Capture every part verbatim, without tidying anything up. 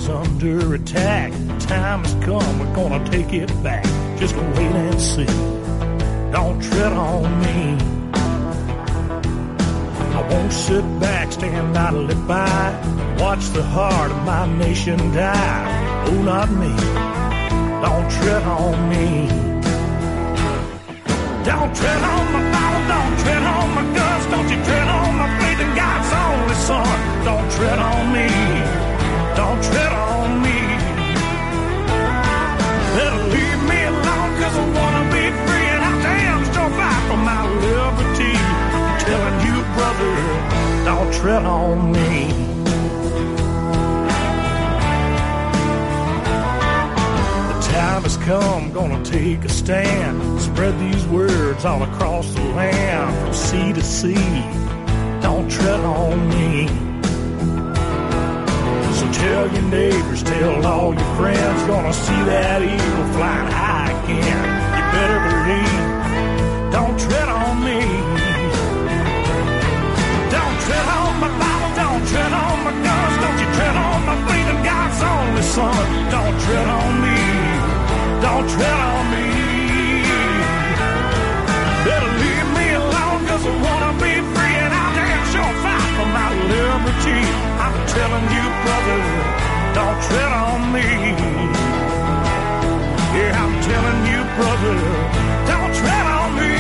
is under attack. Time has come, we're gonna take it back. Just wait and see. Don't tread on me. I won't sit back, stand idly by, watch the heart of my nation die. Oh, not me. Don't tread on me. Don't tread on my Bible, don't tread on my guns, don't you tread on my faith in God's only Son. Don't tread on me, don't tread on me. Better leave me alone, cause I wanna be free, and I damn sure fight for my liberty. I'm telling you, brother, don't tread on me. Time has come, gonna take a stand. Spread these words all across the land, from sea to sea. Don't tread on me. So tell your neighbors, tell all your friends, gonna see that eagle flying high again. You better believe, don't tread on me. Don't tread on my Bible, don't tread on my guns, don't you tread on my faith in God's only Son. Don't tread on me. Don't tread on me. Better leave me alone, cause I wanna be free, and I'll damn sure fight for my liberty. I'm telling you, brother, don't tread on me. Yeah, I'm telling you, brother, don't tread on me.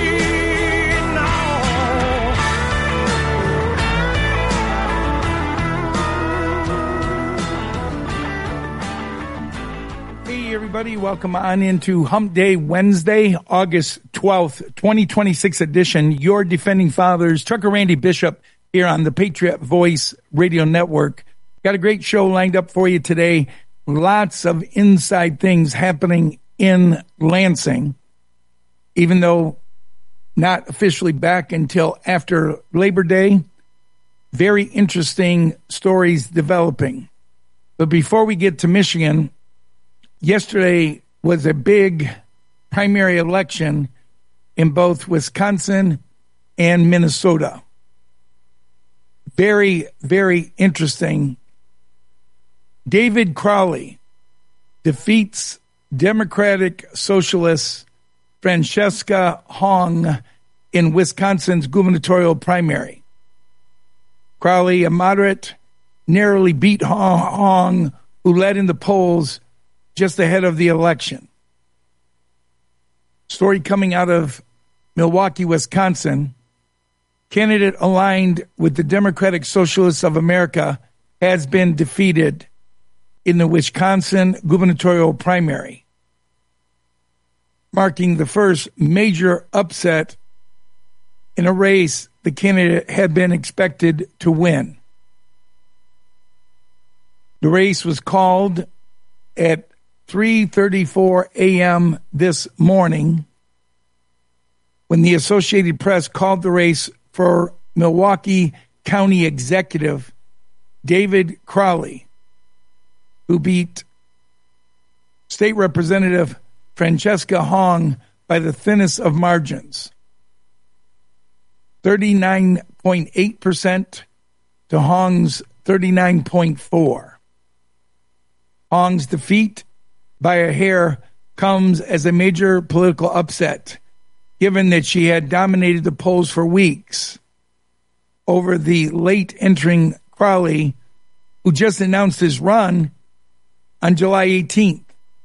Everybody, welcome on into Hump Day Wednesday, August twelfth, twenty twenty-six edition. Your defending fathers, Trucker Randy Bishop, here on the Patriot Voice Radio Network. Got a great show lined up for you today. Lots of inside things happening in Lansing, even though not officially back until after Labor Day. Very interesting stories developing. But before we get to Michigan, yesterday was a big primary election in both Wisconsin and Minnesota. Very, very interesting. David Crowley defeats Democratic Socialist Francesca Hong in Wisconsin's gubernatorial primary. Crowley, a moderate, narrowly beat Hong, who led in the polls just ahead of the election. Story coming out of Milwaukee, Wisconsin. Candidate aligned with the Democratic Socialists of America has been defeated in the Wisconsin gubernatorial primary, marking the first major upset in a race the candidate had been expected to win. The race was called at three thirty-four a.m. this morning when the Associated Press called the race for Milwaukee County Executive David Crowley, who beat State Representative Francesca Hong by the thinnest of margins, thirty-nine point eight percent to Hong's thirty-nine point four percent. Hong's defeat by a hair comes as a major political upset, given that she had dominated the polls for weeks over the late entering Crowley, who just announced his run on July eighteenth.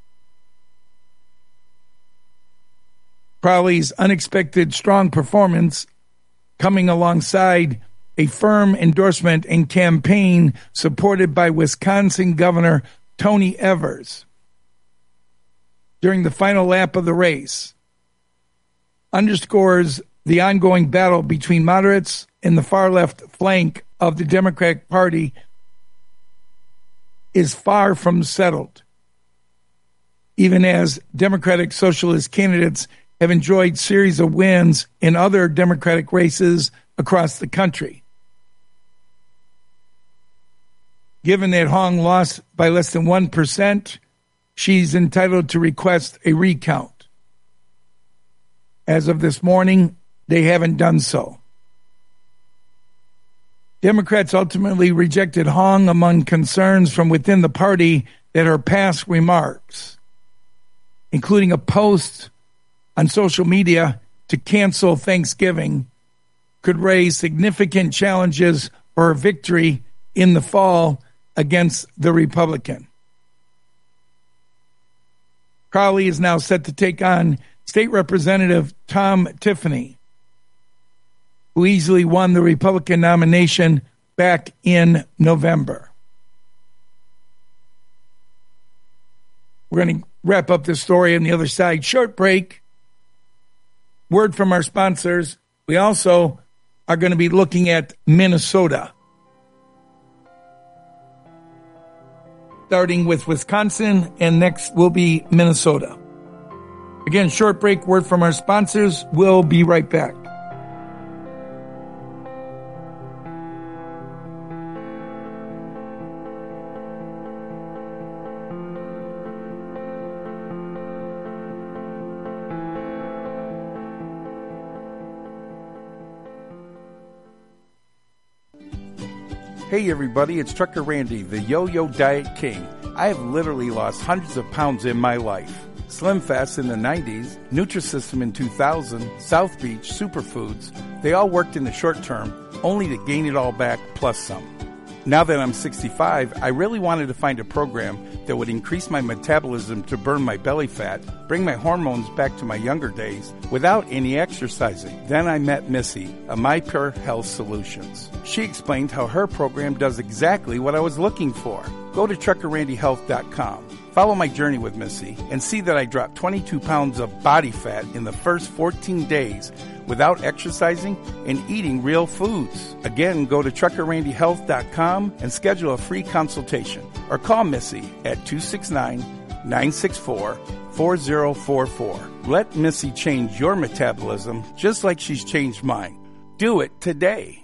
Crowley's unexpected strong performance coming alongside a firm endorsement and campaign supported by Wisconsin Governor Tony Evers during the final lap of the race underscores the ongoing battle between moderates and the far left flank of the Democratic Party is far from settled, even as Democratic Socialist candidates have enjoyed series of wins in other Democratic races across the country. Given that Hong lost by less than one percent, she's entitled to request a recount. As of this morning, they haven't done so. Democrats ultimately rejected Hong among concerns from within the party that her past remarks, including a post on social media to cancel Thanksgiving, could raise significant challenges for her victory in the fall against the Republican. Crowley is now set to take on State Representative Tom Tiffany, who easily won the Republican nomination back in November. We're going to wrap up this story on the other side. Short break. Word from our sponsors. We also are going to be looking at Minnesota, starting with Wisconsin, and next will be Minnesota. Again, short break, word from our sponsors. We'll be right back. Hey everybody, it's Trucker Randy, the Yo-Yo Diet King. I have literally lost hundreds of pounds in my life. Slim Fast in the nineties, Nutrisystem in two thousand, South Beach, Superfoods, they all worked in the short term, only to gain it all back plus some. Now that I'm sixty-five, I really wanted to find a program that would increase my metabolism to burn my belly fat, bring my hormones back to my younger days, without any exercising. Then I met Missy, a MyPure Health Solutions. She explained how her program does exactly what I was looking for. Go to trucker randy health dot com. Follow my journey with Missy and see that I dropped twenty-two pounds of body fat in the first fourteen days without exercising and eating real foods. Again, go to trucker randy health dot com and schedule a free consultation or call Missy at two six nine, nine six four, four zero four four. Let Missy change your metabolism just like she's changed mine. Do it today.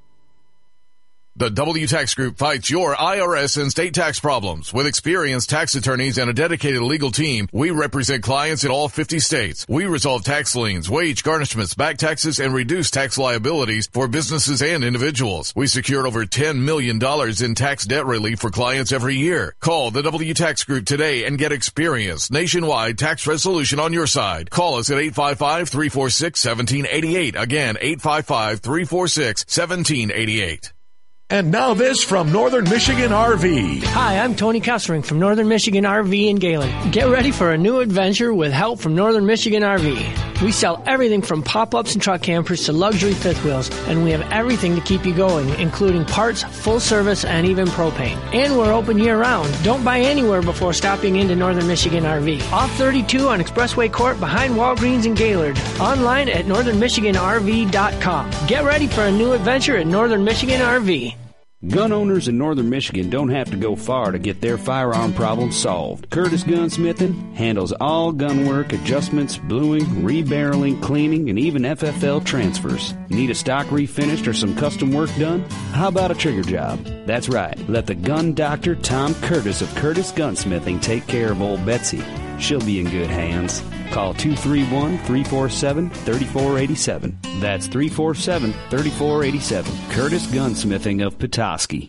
The W Tax Group fights your I R S and state tax problems. With experienced tax attorneys and a dedicated legal team, we represent clients in all fifty states. We resolve tax liens, wage garnishments, back taxes, and reduce tax liabilities for businesses and individuals. We secured over ten million dollars in tax debt relief for clients every year. Call the W Tax Group today and get experienced nationwide tax resolution on your side. Call us at eight five five, three four six, one seven eight eight. Again, eight five five, three four six, one seven eight eight. And now this from Northern Michigan R V. Hi, I'm Tony Kessering from Northern Michigan R V in Galen. Get ready for a new adventure with help from Northern Michigan R V. We sell everything from pop-ups and truck campers to luxury fifth wheels, and we have everything to keep you going, including parts, full service, and even propane. And we're open year-round. Don't buy anywhere before stopping into Northern Michigan R V. Off thirty-two on Expressway Court behind Walgreens in Gaylord. Online at northern michigan r v dot com. Get ready for a new adventure at Northern Michigan R V. Gun owners in Northern Michigan don't have to go far to get their firearm problems solved. Curtis Gunsmithing handles all gun work, adjustments, bluing, rebarreling, cleaning, and even F F L transfers. Need a stock refinished or some custom work done? How about a trigger job? That's right. Let the gun doctor Tom Curtis of Curtis Gunsmithing take care of old Betsy. She'll be in good hands. Call two three one, three four seven, three four eight seven. That's three four seven, three four eight seven. Curtis Gunsmithing of Petoskey.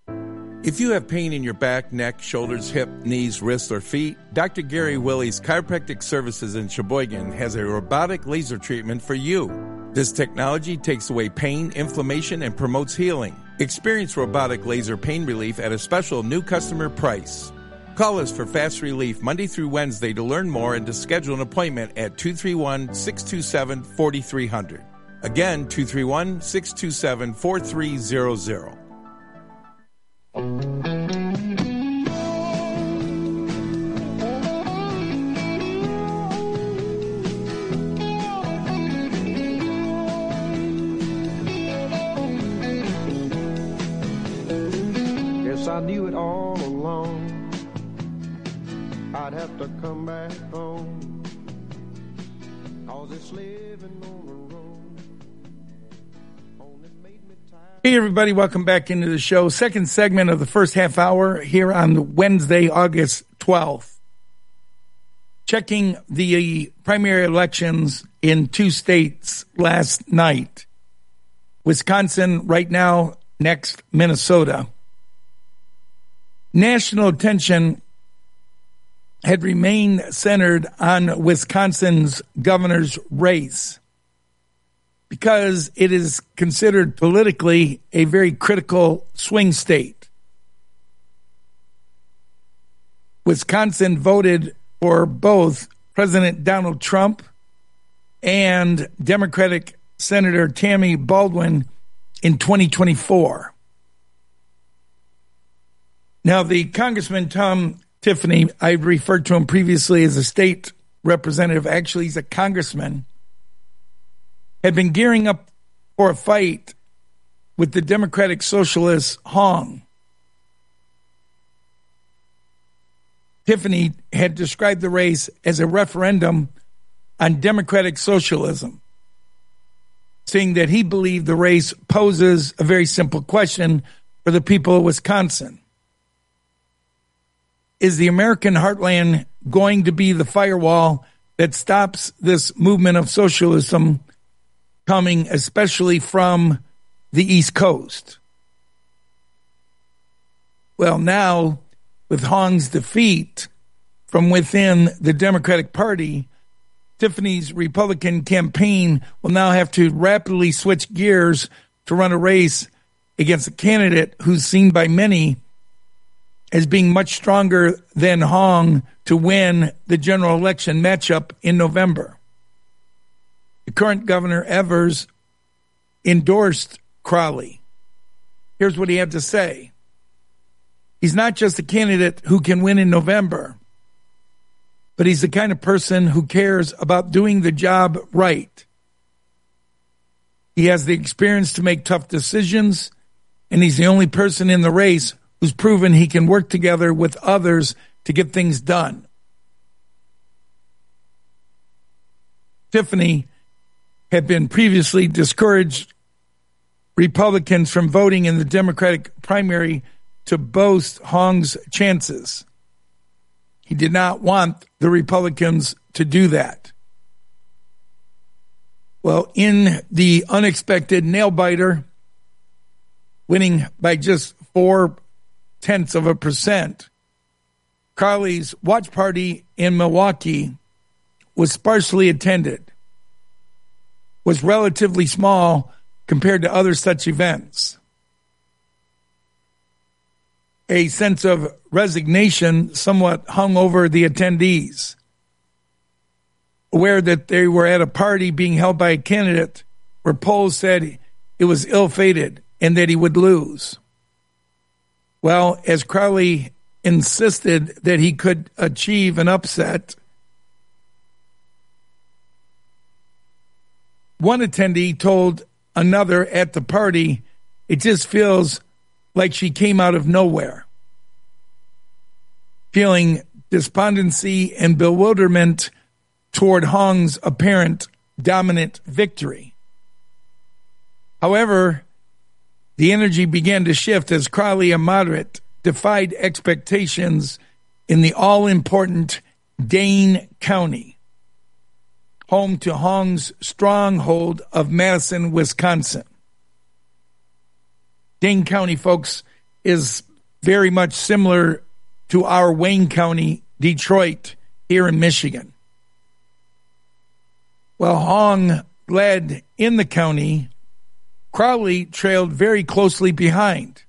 If you have pain in your back, neck, shoulders, hip, knees, wrists, or feet, Doctor Gary Willie's Chiropractic Services in Sheboygan has a robotic laser treatment for you. This technology takes away pain, inflammation, and promotes healing. Experience robotic laser pain relief at a special new customer price. Call us for fast relief Monday through Wednesday to learn more and to schedule an appointment at two three one, six two seven, four three zero zero. Again, two three one, six two seven, four three zero zero. Guess I knew it all along. I'd have to come back home, 'cause it's living on the road only made me tired. Hey everybody, welcome back into the show. Second segment of the first half hour here on Wednesday, August twelfth. Checking the primary elections in two states last night. Wisconsin right now next Minnesota. National attention had remained centered on Wisconsin's governor's race because it is considered politically a very critical swing state. Wisconsin voted for both President Donald Trump and Democratic Senator Tammy Baldwin in twenty twenty-four. Now, the Congressman Tom Tiffany, I referred to him previously as a state representative. Actually, he's a congressman. Had been gearing up for a fight with the Democratic Socialist Hong. Tiffany had described the race as a referendum on democratic socialism, saying that he believed the race poses a very simple question for the people of Wisconsin. Is the American heartland going to be the firewall that stops this movement of socialism coming, especially from the East Coast? Well, now, with Hong's defeat from within the Democratic Party, Tiffany's Republican campaign will now have to rapidly switch gears to run a race against a candidate who's seen by many as being much stronger than Hong to win the general election matchup in November. The current governor, Evers, endorsed Crowley. Here's what he had to say. He's not just a candidate who can win in November, but he's the kind of person who cares about doing the job right. He has the experience to make tough decisions, and he's the only person in the race who's proven he can work together with others to get things done. Tiffany had been previously discouraged Republicans from voting in the Democratic primary to boost Hong's chances. He did not want the Republicans to do that. Well, in the unexpected nail-biter, winning by just four tenths of a percent, Crowley's watch party in Milwaukee was sparsely attended, was relatively small compared to other such events. A sense of resignation somewhat hung over the attendees, aware that they were at a party being held by a candidate where polls said it was ill-fated and that he would lose. Well, as Crowley insisted that he could achieve an upset, one attendee told another at the party, it just feels like she came out of nowhere. Feeling despondency and bewilderment toward Hong's apparent dominant victory. However, the energy began to shift as Crowley, a moderate, defied expectations in the all-important Dane County, home to Hong's stronghold of Madison, Wisconsin. Dane County, folks, is very much similar to our Wayne County, Detroit, here in Michigan. While Hong led in the county, Crowley trailed very closely behind.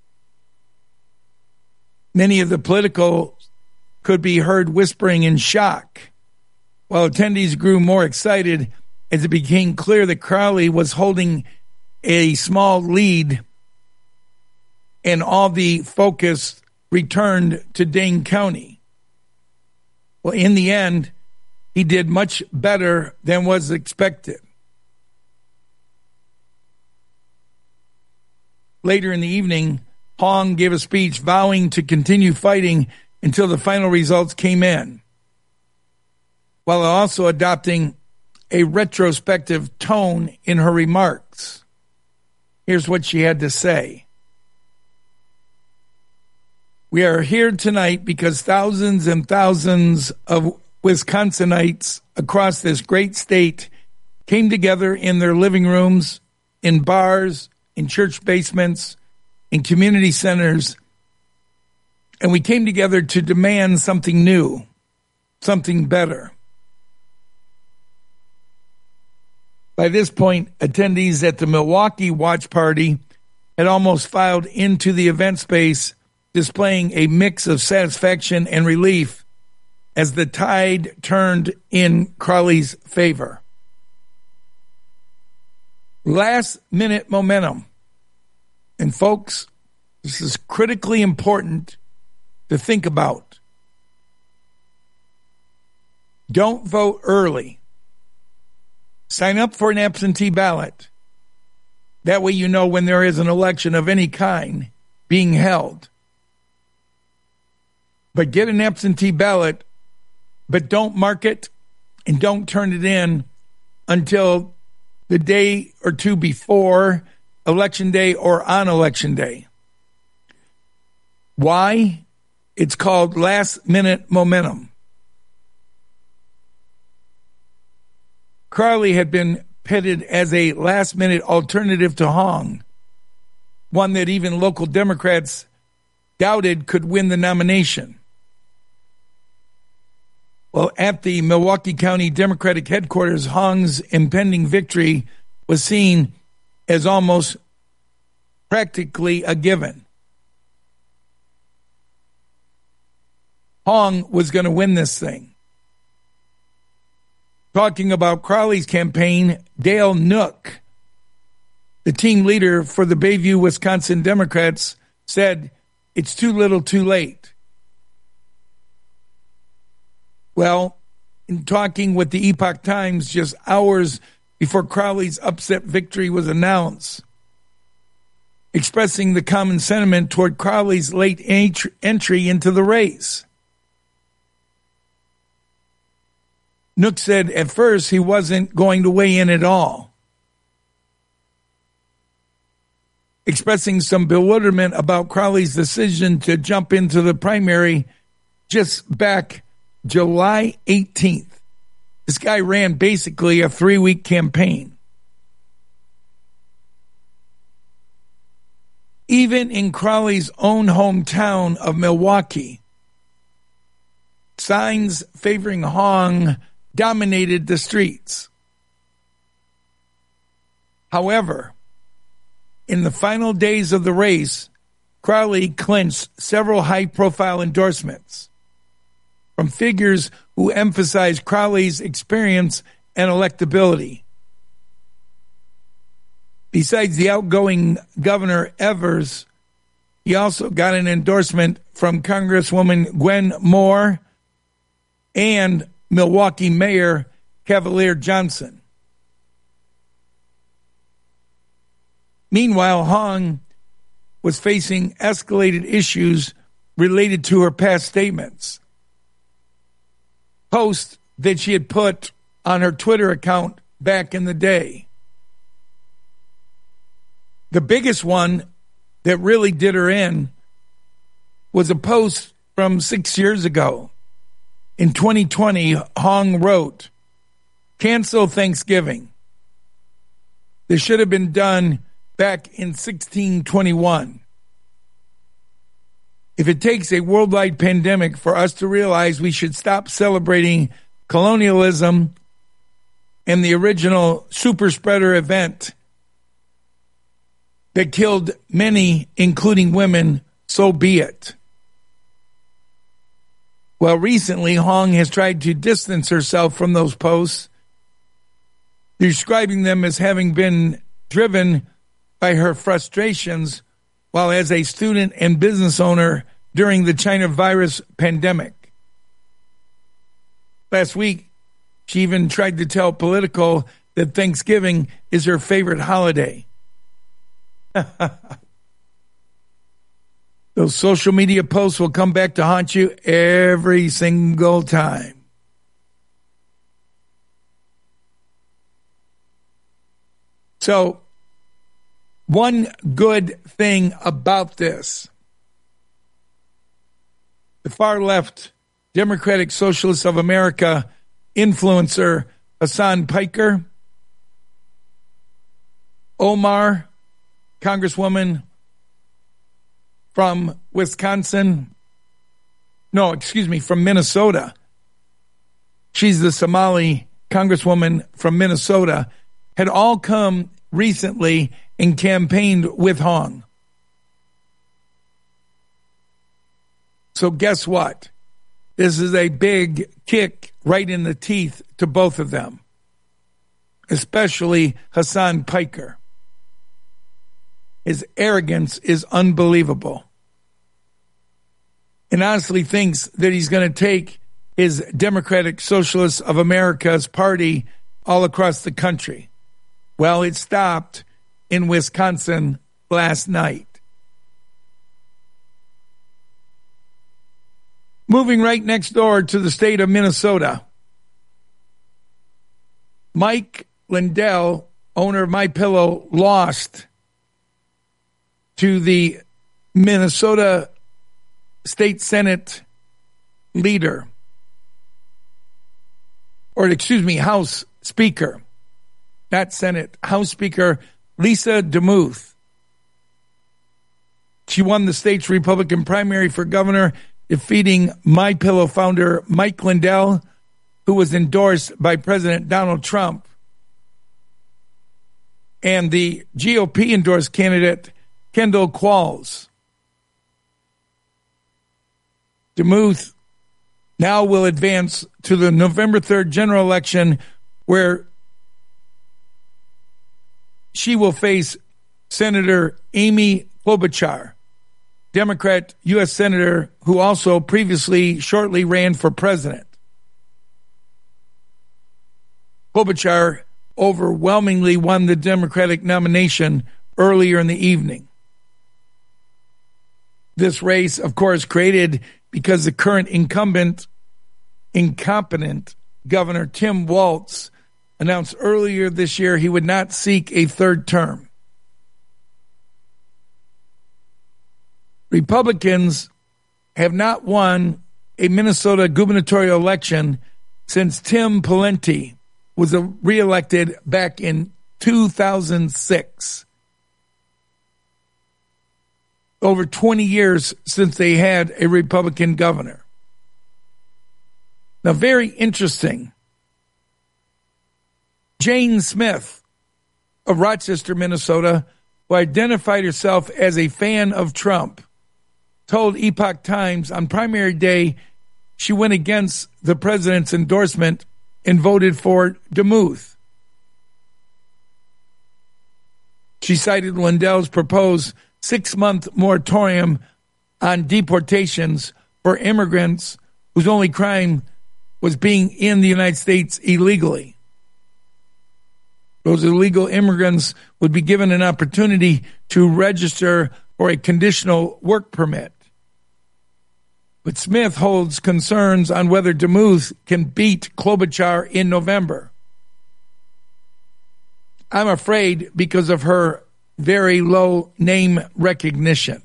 Many of the political could be heard whispering in shock, while attendees grew more excited as it became clear that Crowley was holding a small lead, and all the focus returned to Dane County. Well, in the end, he did much better than was expected. Later in the evening, Hong gave a speech vowing to continue fighting until the final results came in, while also adopting a retrospective tone in her remarks. Here's what she had to say. We are here tonight because thousands and thousands of Wisconsinites across this great state came together in their living rooms, in bars, in church basements, in community centers, and we came together to demand something new, something better. By this point, attendees at the Milwaukee watch party had almost filed into the event space, displaying a mix of satisfaction and relief as the tide turned in Crowley's favor. Last minute momentum. And folks, this is critically important to think about. Don't vote early. Sign up for an absentee ballot. That way you know when there is an election of any kind being held. But get an absentee ballot, but don't mark it and don't turn it in until the day or two before Election Day or on Election Day. Why? It's called last minute momentum. Crowley had been pitted as a last minute alternative to Hong, one that even local Democrats doubted could win the nomination. Well, at the Milwaukee County Democratic headquarters, Hong's impending victory was seen as almost practically a given. Hong was going to win this thing. Talking about Crowley's campaign, Dale Nook, the team leader for the Bayview, Wisconsin Democrats, said, "It's too little too late." Well, in talking with the Epoch Times just hours before Crowley's upset victory was announced, expressing the common sentiment toward Crowley's late entry into the race, Nook said at first he wasn't going to weigh in at all, expressing some bewilderment about Crowley's decision to jump into the primary just back July eighteenth. This guy ran basically a three-week campaign. Even in Crowley's own hometown of Milwaukee, signs favoring Hong dominated the streets. However, in the final days of the race, Crowley clinched several high-profile endorsements from figures who emphasized Crowley's experience and electability. Besides the outgoing Governor Evers, he also got an endorsement from Congresswoman Gwen Moore and Milwaukee Mayor Cavalier Johnson. Meanwhile, Hong was facing escalated issues related to her past statements. Posts that she had put on her Twitter account back in the day. The biggest one that really did her in was a post from six years ago. In twenty twenty, Hong wrote, "Cancel Thanksgiving. This should have been done back in sixteen twenty-one. If it takes a worldwide pandemic for us to realize we should stop celebrating colonialism and the original super spreader event that killed many, including women, so be it." Well, recently, Hong has tried to distance herself from those posts, describing them as having been driven by her frustrations while as a student and business owner during the China virus pandemic. Last week, she even tried to tell Politico that Thanksgiving is her favorite holiday. Those social media posts will come back to haunt you every single time. So, one good thing about this, the far left Democratic Socialists of America influencer Hassan Piker, Omar, Congresswoman from Wisconsin. No, excuse me, from Minnesota. She's the Somali congresswoman from Minnesota, had all come recently and campaigned with Hong. So guess what? This is a big kick right in the teeth to both of them, especially Hassan Piker. His arrogance is unbelievable. And honestly thinks that he's going to take his Democratic Socialists of America's party all across the country. Well, it stopped in Wisconsin last night. Moving right next door to the state of Minnesota, Mike Lindell, owner of MyPillow, lost to the Minnesota State Senate leader, or excuse me, House Speaker, not Senate, House Speaker Lisa DeMuth. She won the state's Republican primary for governor, defeating MyPillow founder Mike Lindell, who was endorsed by President Donald Trump, and the G O P-endorsed candidate Kendall Qualls. DeMuth now will advance to the November third general election, where she will face Senator Amy Klobuchar, Democrat U S Senator who also previously shortly ran for president. Klobuchar overwhelmingly won the Democratic nomination earlier in the evening. This race, of course, created because the current incumbent, incompetent Governor Tim Walz announced earlier this year he would not seek a third term. Republicans have not won a Minnesota gubernatorial election since Tim Pawlenty was reelected back in two thousand six. Over twenty years since they had a Republican governor. Now, very interesting. Jane Smith of Rochester, Minnesota, who identified herself as a fan of Trump, told Epoch Times on primary day she went against the president's endorsement and voted for DeMuth. She cited Lindell's proposed six-month moratorium on deportations for immigrants whose only crime was being in the United States illegally. Those illegal immigrants would be given an opportunity to register for a conditional work permit. But Smith holds concerns on whether DeMuth can beat Klobuchar in November. I'm afraid because of her very low name recognition.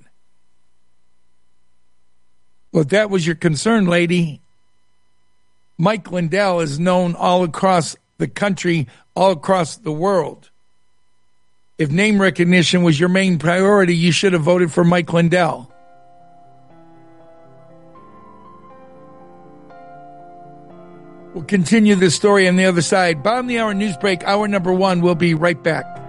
Well, if that was your concern, lady, Mike Lindell is known all across the country, all across the world. If name recognition was your main priority, you should have voted for Mike Lindell. We'll continue this story on the other side. Bottom of the hour news break, hour number one. We'll be right back.